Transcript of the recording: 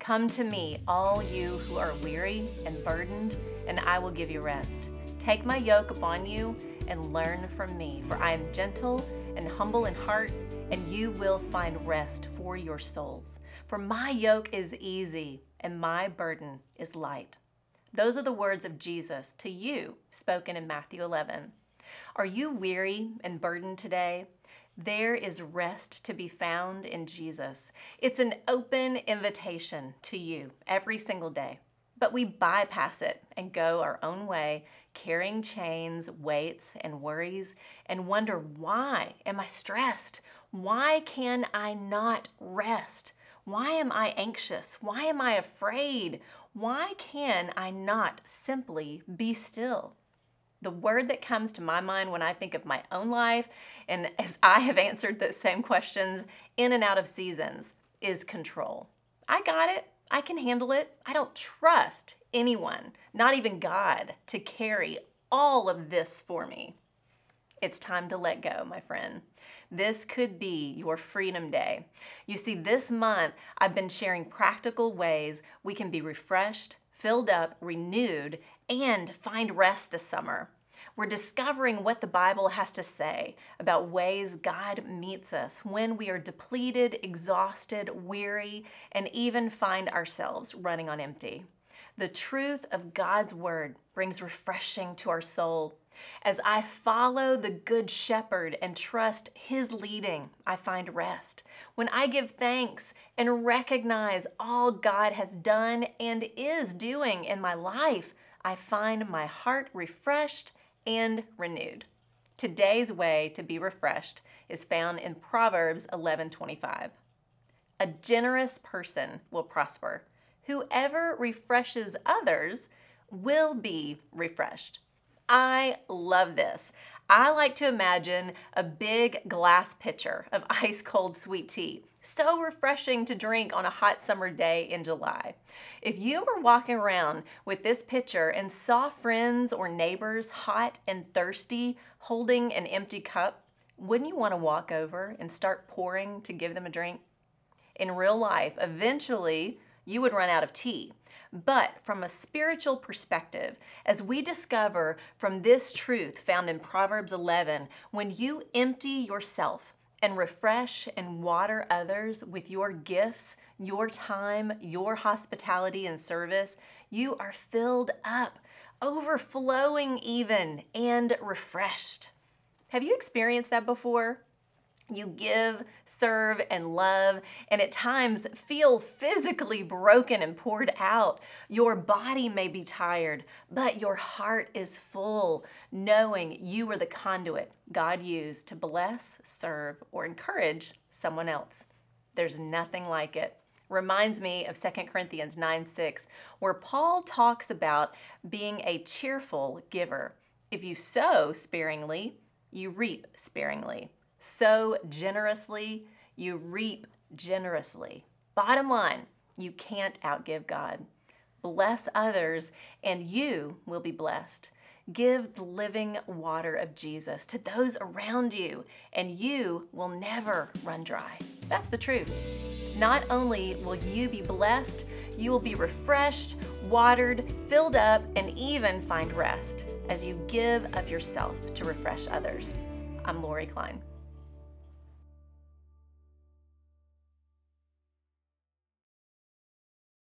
Come to me, all you who are weary and burdened, and I will give you rest. Take my yoke upon you and learn from me, for I am gentle and humble in heart, and you will find rest for your souls. For my yoke is easy and my burden is light. Those are the words of Jesus to you, spoken in Matthew 11. Are you weary and burdened today? There is rest to be found in Jesus. It's an open invitation to you every single day. But we bypass it and go our own way, carrying chains, weights, and worries, and wonder, why am I stressed? Why can I not rest? Why am I anxious? Why am I afraid? Why can I not simply be still? The word that comes to my mind when I think of my own life, and as I have answered those same questions in and out of seasons, is control. I got it. I can handle it. I don't trust anyone, not even God, to carry all of this for me. It's time to let go, my friend. This could be your freedom day. You see, this month I've been sharing practical ways we can be refreshed, filled up, renewed, and find rest this summer. We're discovering what the Bible has to say about ways God meets us when we are depleted, exhausted, weary, and even find ourselves running on empty. The truth of God's word brings refreshing to our soul. As I follow the Good Shepherd and trust his leading, I find rest. When I give thanks and recognize all God has done and is doing in my life, I find my heart refreshed and renewed. Today's way to be refreshed is found in Proverbs 11:25. A generous person will prosper. Whoever refreshes others will be refreshed. I love this. I like to imagine a big glass pitcher of ice cold sweet tea. So refreshing to drink on a hot summer day in July. If you were walking around with this pitcher and saw friends or neighbors hot and thirsty holding an empty cup, wouldn't you want to walk over and start pouring to give them a drink? In real life, eventually you would run out of tea. But from a spiritual perspective, as we discover from this truth found in Proverbs 11, when you empty yourself and refresh and water others with your gifts, your time, your hospitality and service, you are filled up, overflowing even, and refreshed. Have you experienced that before? You give, serve, and love, and at times feel physically broken and poured out. Your body may be tired, but your heart is full, knowing you are the conduit God used to bless, serve, or encourage someone else. There's nothing like it. Reminds me of 2 Corinthians 9:6, where Paul talks about being a cheerful giver. If you sow sparingly, you reap sparingly. Sow generously, you reap generously. Bottom line, you can't outgive God. Bless others, and you will be blessed. Give the living water of Jesus to those around you, and you will never run dry. That's the truth. Not only will you be blessed, you will be refreshed, watered, filled up, and even find rest as you give of yourself to refresh others. I'm Lori Klein.